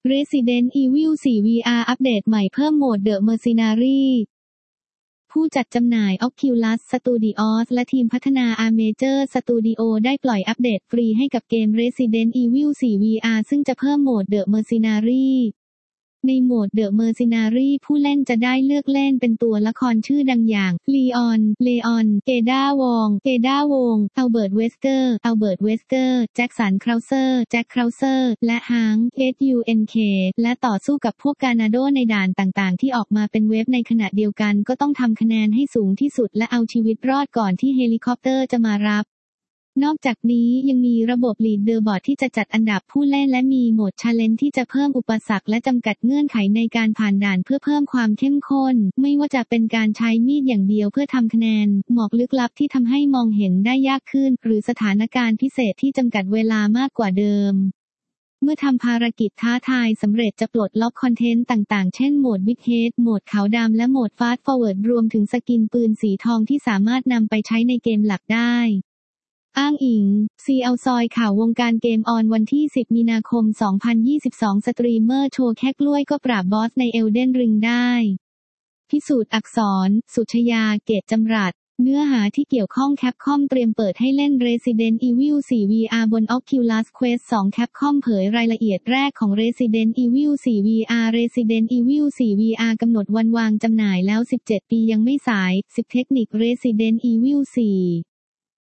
Resident Evil 4 VR อัปเดตใหม่เพิ่มโหมด The Mercenary ผู้จัดจำหน่าย Oculus Studios และทีมพัฒนา Armature Studio ได้ปล่อยอัปเดตฟรีให้กับเกม Resident Evil 4 VR ซึ่งจะเพิ่มโหมด The Mercenary ในโหมด The Mercenary ผู้เล่นจะได้เลือกเล่นเป็นตัวละครชื่อดังอย่าง เลออน เอดาวองอัลเบิร์ต เวสเกอร์ แจ็คสัน เคราเซอร์ แจ็ค เคราเซอร์ และฮัง SUNK และต่อสู้กับพวกกานาโดในด่านต่างๆที่ออกมาเป็นเว็บในขณะเดียวกันก็ต้องทำคะแนนให้สูงที่สุดและเอาชีวิตรอดก่อนที่เฮลิคอปเตอร์จะมารับนอกจากนี้ยังมีระบบลีดเดอร์บอร์ดที่จะจัดอันดับผู้เล่นและมีโหมด Challenge ที่จะเพิ่มอุปสรรคและจำกัดเงื่อนไขในการผ่านด่านเพื่อเพิ่มความเข้มข้นไม่ว่าจะเป็นการใช้มีดอย่างเดียวเพื่อทำคะแนนหมอกลึกลับที่ทำให้มองเห็นได้ยากขึ้นหรือสถานการณ์พิเศษที่จำกัดเวลามากกว่าเดิมเมื่อทำภารกิจท้าทายสำเร็จจะปลดล็อกคอนเทนต์ต่างๆเช่นโหมด Big Head โหมดขาวดำและโหมด Fast Forward รวมถึงสกินปืนสีทองที่สามารถนำไปใช้ในเกมหลักได้อ้างอิง CL ซอยข่าววงการเกมออนวันที่ 10 มีนาคม 2022 สตรีมเมอร์โชว์แค่กล้วยก็ปราบบอสใน Elden Ring ได้พิสูจน์อักษร สุชยา เกตจำรัดเนื้อหาที่เกี่ยวข้อง Capcom เตรียมเปิดให้เล่น Resident Evil 4 VR บน Oculus Quest 2 Capcom เผยรายละเอียดแรกของ Resident Evil 4 VR Resident Evil 4 VR กำหนดวันวางจำหน่ายแล้ว 17 ปียังไม่สาย 10 เทคนิค Resident Evil 4